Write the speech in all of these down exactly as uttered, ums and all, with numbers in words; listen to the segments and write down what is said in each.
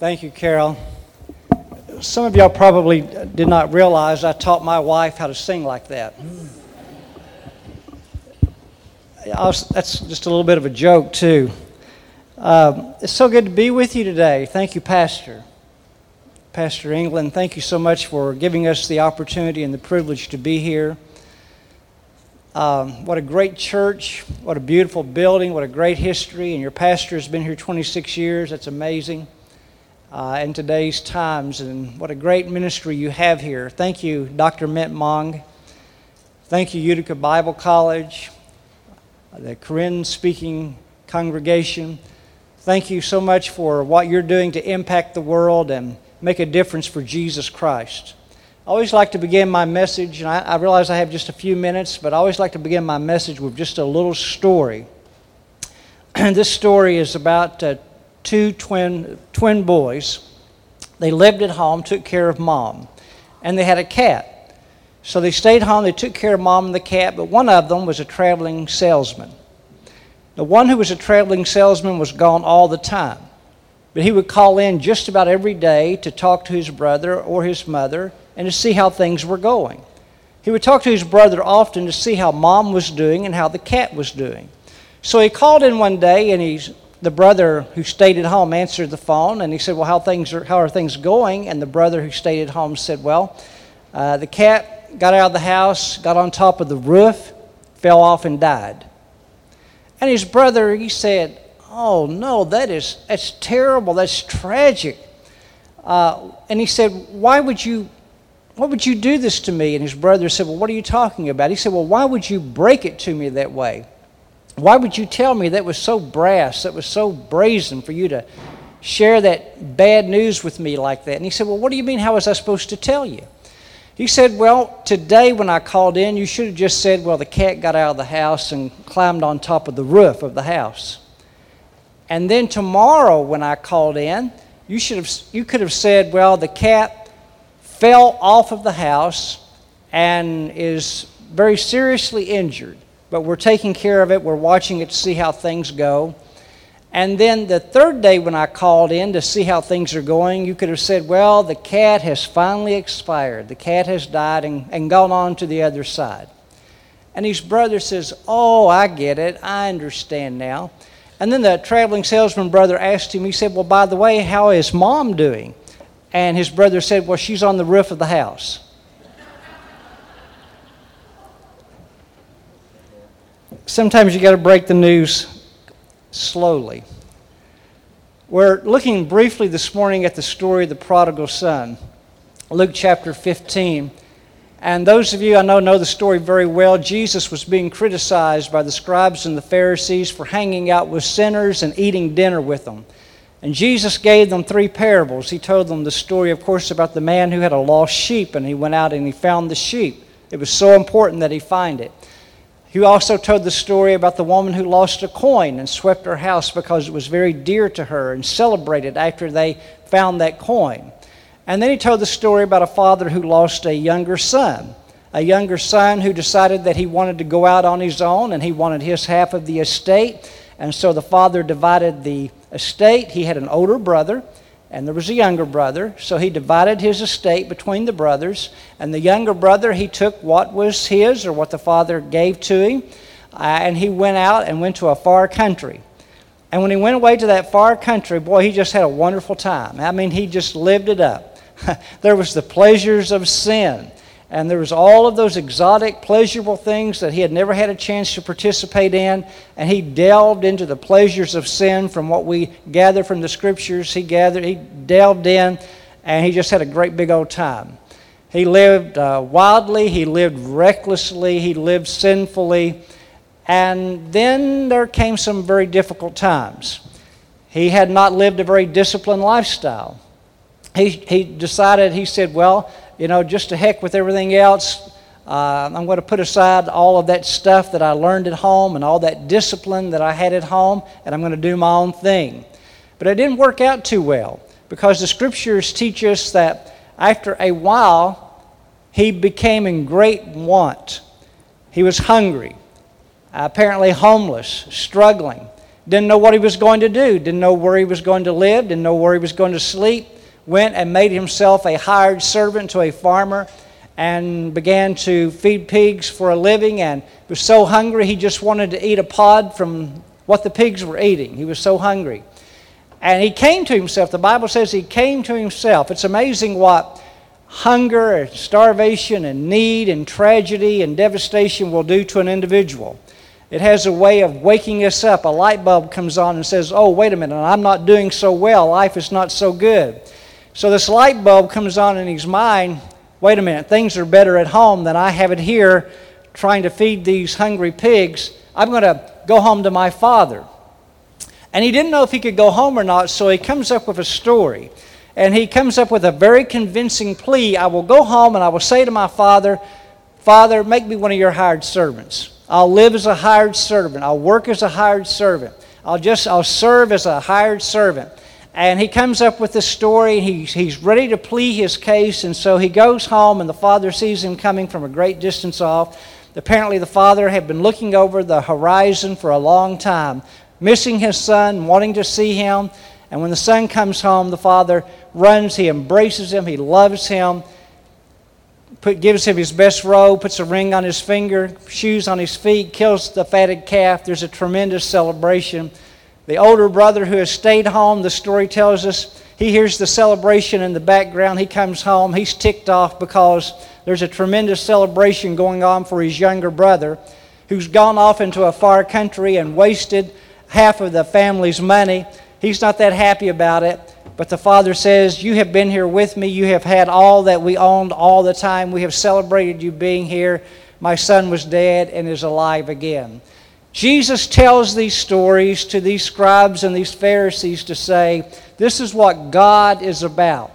Thank you, Carol. Some of y'all probably did not realize I taught my wife how to sing like that. I was, that's just a little bit of a joke, too. Um, it's so good to be with you today. Thank you, Pastor. Pastor England, thank you so much for giving us the opportunity and the privilege to be here. Um, what a great church, what a beautiful building, what a great history, and your pastor has been here twenty-six years. That's amazing. Uh, in today's times, and what a great ministry you have here. Thank you, Doctor Mint Mong. Thank you, Utica Bible College, the Korean speaking congregation. Thank you so much for what you're doing to impact the world and make a difference for Jesus Christ. I always like to begin my message, and I, I realize I have just a few minutes, but I always like to begin my message with just a little story. And this story is about uh, two twin twin boys. They lived at home, took care of mom, and they had a cat. So they stayed home, they took care of mom and the cat, but one of them was a traveling salesman. The one who was a traveling salesman was gone all the time, but he would call in just about every day to talk to his brother or his mother and to see how things were going. He would talk to his brother often to see how mom was doing and how the cat was doing. So he called in one day, and he's the brother who stayed at home answered the phone, and he said, well, how things are, how are things going? And the brother who stayed at home said, well, uh, the cat got out of the house, got on top of the roof, fell off and died. And his brother, he said, oh, no, that is, that's terrible, that's tragic. Uh, and he said, why would you, why would you do this to me? And his brother said, well, what are you talking about? He said, well, why would you break it to me that way? Why would you tell me that was so brass, that was so brazen for you to share that bad news with me like that? And he said, well, what do you mean, how was I supposed to tell you? He said, well, today when I called in, you should have just said, well, the cat got out of the house and climbed on top of the roof of the house. And then tomorrow when I called in, you should have, you could have said, well, the cat fell off of the house and is very seriously injured. But we're taking care of it. We're watching it to see how things go. And then the third day when I called in to see how things are going, you could have said, well, the cat has finally expired. The cat has died and, and gone on to the other side. And his brother says, oh, I get it. I understand now. And then the traveling salesman brother asked him, he said, well, by the way, how is mom doing? And his brother said, well, she's on the roof of the house. Sometimes you got to break the news slowly. We're looking briefly this morning at the story of the prodigal son, Luke chapter fifteen. And those of you I know know the story very well. Jesus was being criticized by the scribes and the Pharisees for hanging out with sinners and eating dinner with them. And Jesus gave them three parables. He told them the story, of course, about the man who had a lost sheep, and he went out and he found the sheep. It was so important that he find it. He also told the story about the woman who lost a coin and swept her house because it was very dear to her and celebrated after they found that coin. And then he told the story about a father who lost a younger son, a younger son who decided that he wanted to go out on his own and he wanted his half of the estate. And so the father divided the estate. He had an older brother, and there was a younger brother, so he divided his estate between the brothers. And the younger brother, he took what was his or what the father gave to him, uh, and he went out and went to a far country. And when he went away to that far country, boy, he just had a wonderful time. I mean, he just lived it up. There was the pleasures of sin, and there was all of those exotic, pleasurable things that he had never had a chance to participate in, and he delved into the pleasures of sin from what we gather from the Scriptures. He gathered, he delved in, and he just had a great big old time. He lived uh, wildly, he lived recklessly, he lived sinfully, and then there came some very difficult times. He had not lived a very disciplined lifestyle. He, he decided, he said, well, you know, just to heck with everything else, uh, I'm going to put aside all of that stuff that I learned at home and all that discipline that I had at home, and I'm going to do my own thing. But it didn't work out too well, because the Scriptures teach us that after a while, he became in great want. He was hungry, apparently homeless, struggling. Didn't know what he was going to do. Didn't know where he was going to live. Didn't know where he was going to sleep. Went and made himself a hired servant to a farmer and began to feed pigs for a living, and was so hungry he just wanted to eat a pod from what the pigs were eating. He was so hungry. And he came to himself. The Bible says he came to himself. It's amazing what hunger and starvation and need and tragedy and devastation will do to an individual. It has a way of waking us up. A light bulb comes on and says, oh, wait a minute, I'm not doing so well. Life is not so good. So this light bulb comes on in his mind. Wait a minute, things are better at home than I have it here trying to feed these hungry pigs. I'm going to go home to my father. And he didn't know if he could go home or not, so he comes up with a story. And he comes up with a very convincing plea. I will go home and I will say to my father, Father, make me one of your hired servants. I'll live as a hired servant. I'll work as a hired servant. I'll just, I'll serve as a hired servant. And he comes up with this story. He's, he's ready to plead his case, and so he goes home, and the father sees him coming from a great distance off. Apparently the father had been looking over the horizon for a long time, missing his son, wanting to see him. And when the son comes home, the father runs, he embraces him, he loves him, put, gives him his best robe, puts a ring on his finger, shoes on his feet, kills the fatted calf. There's a tremendous celebration. The older brother who has stayed home, the story tells us, he hears the celebration in the background. He comes home. He's ticked off because there's a tremendous celebration going on for his younger brother who's gone off into a far country and wasted half of the family's money. He's not that happy about it. But the father says, you have been here with me. You have had all that we owned all the time. We have celebrated you being here. My son was dead and is alive again. Jesus tells these stories to these scribes and these Pharisees to say, this is what God is about.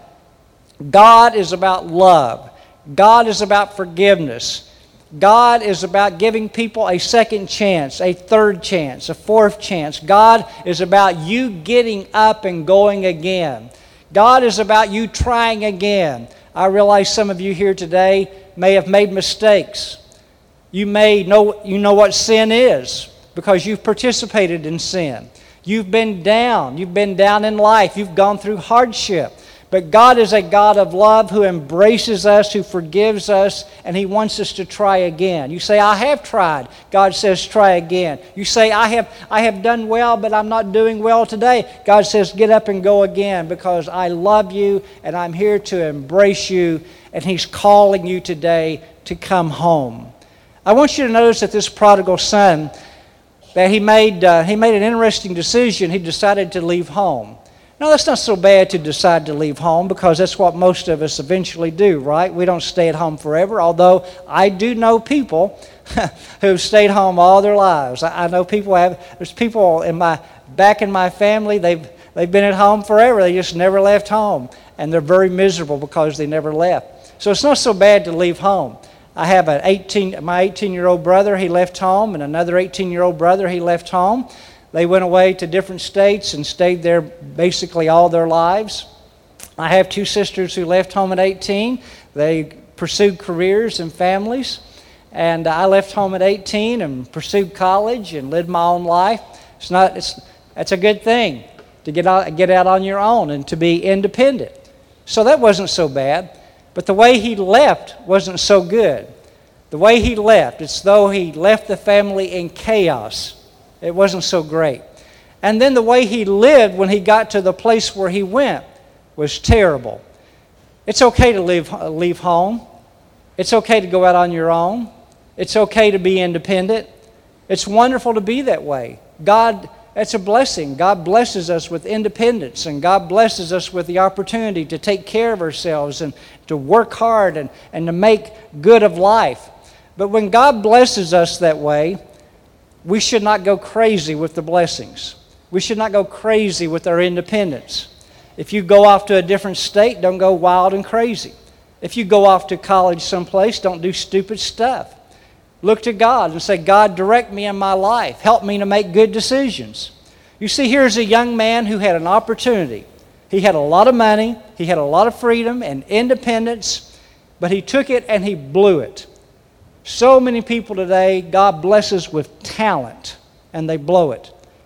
God is about love. God is about forgiveness. God is about giving people a second chance, a third chance, a fourth chance. God is about you getting up and going again. God is about you trying again. I realize some of you here today may have made mistakes. You may know, you know what sin is because you've participated in sin. You've been down. You've been down in life. You've gone through hardship. But God is a God of love who embraces us, who forgives us, and He wants us to try again. You say, I have tried. God says, try again. You say, I have, I have done well, but I'm not doing well today. God says, get up and go again because I love you and I'm here to embrace you, and He's calling you today to come home. I want you to notice that this prodigal son, that he made, uh, he made an interesting decision. He decided to leave home. Now, that's not so bad to decide to leave home because that's what most of us eventually do, right? We don't stay at home forever, although I do know people who've stayed home all their lives. I, I know people have, there's people in my, back in my family, they've, they've been at home forever. They just never left home, and they're very miserable because they never left. So it's not so bad to leave home. I have an eighteen, my eighteen-year-old brother, he left home, and another eighteen-year-old brother, he left home. They went away to different states and stayed there basically all their lives. I have two sisters who left home at eighteen. They pursued careers and families. And I left home at eighteen and pursued college and lived my own life. It's not, it's, that's a good thing to get out, get out on your own and to be independent. So that wasn't so bad. But the way he left wasn't so good. The way he left, it's though he left the family in chaos. It wasn't so great. And then the way he lived when he got to the place where he went was terrible. It's okay to leave, leave home. It's okay to go out on your own. It's okay to be independent. It's wonderful to be that way. God, it's a blessing. God blesses us with independence, and God blesses us with the opportunity to take care of ourselves and to work hard and, and to make good of life. But when God blesses us that way, we should not go crazy with the blessings. We should not go crazy with our independence. If you go off to a different state, don't go wild and crazy. If you go off to college someplace, don't do stupid stuff. Look to God and say, God, direct me in my life. Help me to make good decisions. You see, here's a young man who had an opportunity. He had a lot of money. He had a lot of freedom and independence, but he took it and he blew it. So many people today, God blesses with talent, and they blow it.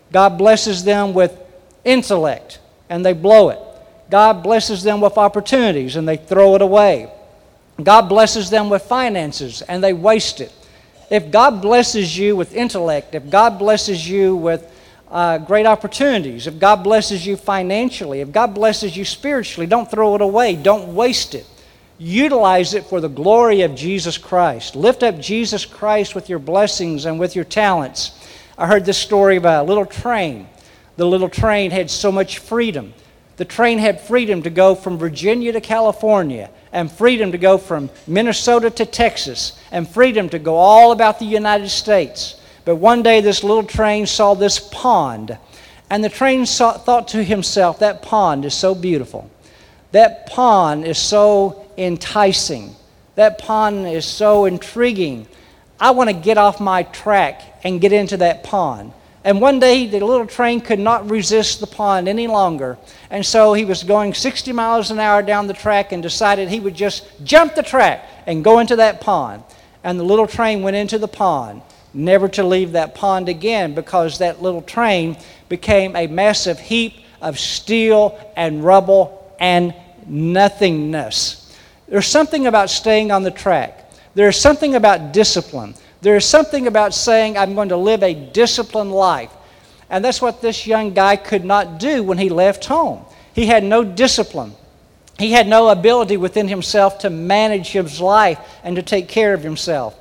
God blesses them with intellect, and they blow it. God blesses them with opportunities, and they throw it away. God blesses them with finances, and they waste it. If God blesses you with intellect, if God blesses you with uh, great opportunities, if God blesses you financially, if God blesses you spiritually, don't throw it away. Don't waste it. Utilize it for the glory of Jesus Christ. Lift up Jesus Christ with your blessings and with your talents. I heard this story about a little train. The little train had so much freedom. The train had freedom to go from Virginia to California, and freedom to go from Minnesota to Texas, and freedom to go all about the United States. But one day this little train saw this pond, and the train saw, thought to himself, that pond is so beautiful. That pond is so enticing. That pond is so intriguing. I want to get off my track and get into that pond. And one day the little train could not resist the pond any longer. And so he was going sixty miles an hour down the track and decided he would just jump the track and go into that pond. And the little train went into the pond, never to leave that pond again, because that little train became a massive heap of steel and rubble and nothingness. There's something about staying on the track. There's something about discipline. There's something about saying, I'm going to live a disciplined life. And that's what this young guy could not do when he left home. He had no discipline. He had no ability within himself to manage his life and to take care of himself.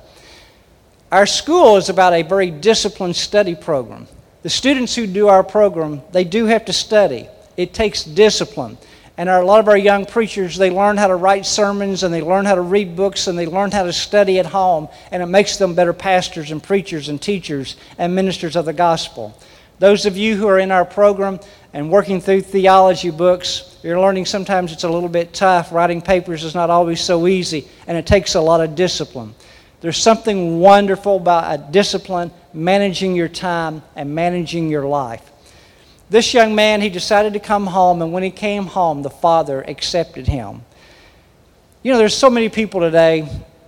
Our school is about a very disciplined study program. The students who do our program, they do have to study. It takes discipline. And our, a lot of our young preachers, they learn how to write sermons, and they learn how to read books, and they learn how to study at home, and it makes them better pastors and preachers and teachers and ministers of the gospel. Those of you who are in our program and working through theology books, you're learning sometimes it's a little bit tough. Writing papers is not always so easy, and it takes a lot of discipline. There's something wonderful about a discipline, managing your time and managing your life. This young man, he decided to come home, and when he came home, the father accepted him. You know, there's so many people today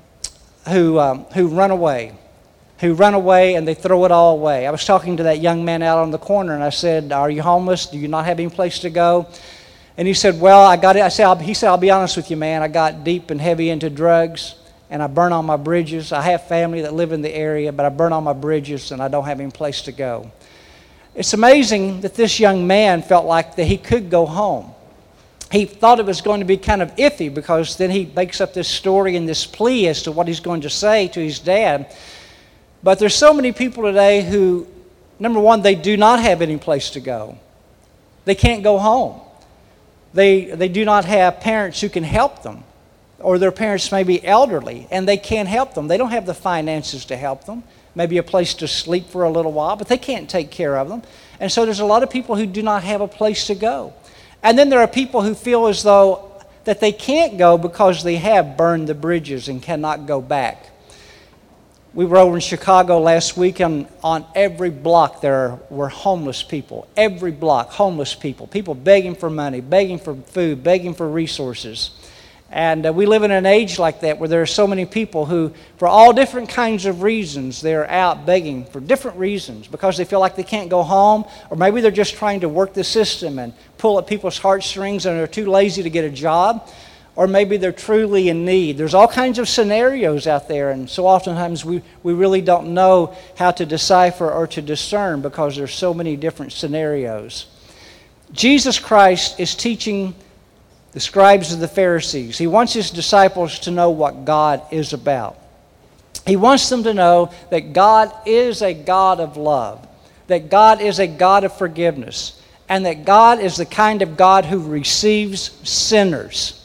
who um, who run away, who run away and they throw it all away. I was talking to that young man out on the corner, and I said, "Are you homeless? Do you not have any place to go?" And he said, "Well, I got it." I said, I'll, "He said, I'll be honest with you, man. I got deep and heavy into drugs, and I burn on my bridges. I have family that live in the area, but I burn on my bridges, and I don't have any place to go." It's amazing that this young man felt like that he could go home. He thought it was going to be kind of iffy, because then he makes up this story and this plea as to what he's going to say to his dad. But there's so many people today who, number one, they do not have any place to go. They can't go home. They, they do not have parents who can help them, or their parents may be elderly and they can't help them. They don't have the finances to help them. Maybe a place to sleep for a little while, but they can't take care of them. And so there's a lot of people who do not have a place to go. And then there are people who feel as though that they can't go because they have burned the bridges and cannot go back. We were over in Chicago last week, and on every block there were homeless people. Every block, homeless people. People begging for money, begging for food, begging for resources. And uh, we live in an age like that where there are so many people who, for all different kinds of reasons, they're out begging for different reasons, because they feel like they can't go home, or maybe they're just trying to work the system and pull at people's heartstrings and they're too lazy to get a job, or maybe they're truly in need. There's all kinds of scenarios out there, and so oftentimes we, we really don't know how to decipher or to discern, because there's so many different scenarios. Jesus Christ is teaching the scribes and the Pharisees. He wants his disciples to know what God is about. He wants them to know that God is a God of love, that God is a God of forgiveness, and that God is the kind of God who receives sinners.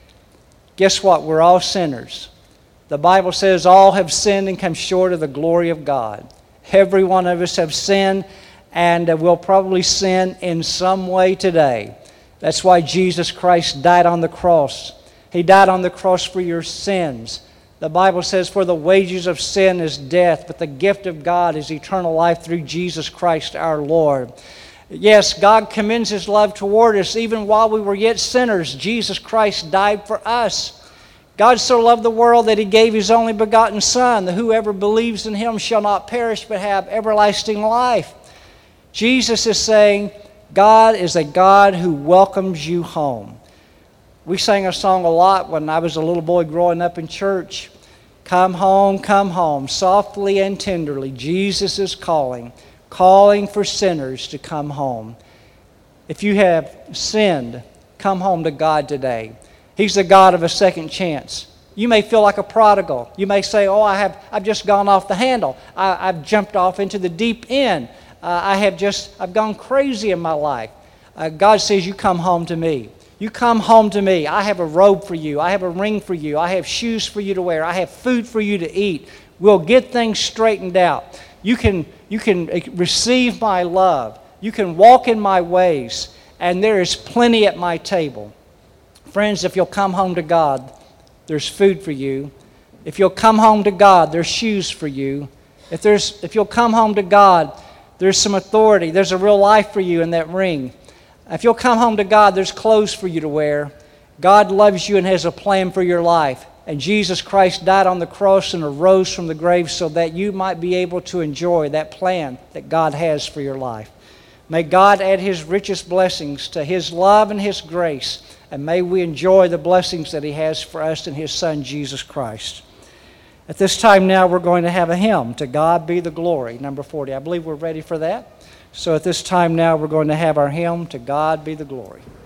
Guess what? We're all sinners. The Bible says all have sinned and come short of the glory of God. Every one of us have sinned, and will probably sin in some way today. That's why Jesus Christ died on the cross. He died on the cross for your sins. The Bible says, for the wages of sin is death, but the gift of God is eternal life through Jesus Christ our Lord. Yes, God commends his love toward us. Even while we were yet sinners, Jesus Christ died for us. God so loved the world that he gave his only begotten Son, that whoever believes in him shall not perish but have everlasting life. Jesus is saying, God is a God who welcomes you home. We sang a song a lot when I was a little boy growing up in church. Come home, come home, softly and tenderly. Jesus is calling, calling for sinners to come home. If you have sinned, come home to God today. He's the God of a second chance. You may feel like a prodigal. You may say, oh, I have, I've just gone off the handle. I, I've jumped off into the deep end. Uh, I have just, I've gone crazy in my life. Uh, God says, you come home to me. You come home to me. I have a robe for you. I have a ring for you. I have shoes for you to wear. I have food for you to eat. We'll get things straightened out. You can, you can receive my love. You can walk in my ways. And there is plenty at my table. Friends, if you'll come home to God, there's food for you. If you'll come home to God, there's shoes for you. If there's, if you'll come home to God, there's some authority. There's a real life for you in that ring. If you'll come home to God, there's clothes for you to wear. God loves you and has a plan for your life. And Jesus Christ died on the cross and arose from the grave so that you might be able to enjoy that plan that God has for your life. May God add His richest blessings to His love and His grace. And may we enjoy the blessings that He has for us in His Son, Jesus Christ. At this time now, we're going to have a hymn, To God Be the Glory, number forty. I believe we're ready for that. So at this time now, we're going to have our hymn, To God Be the Glory.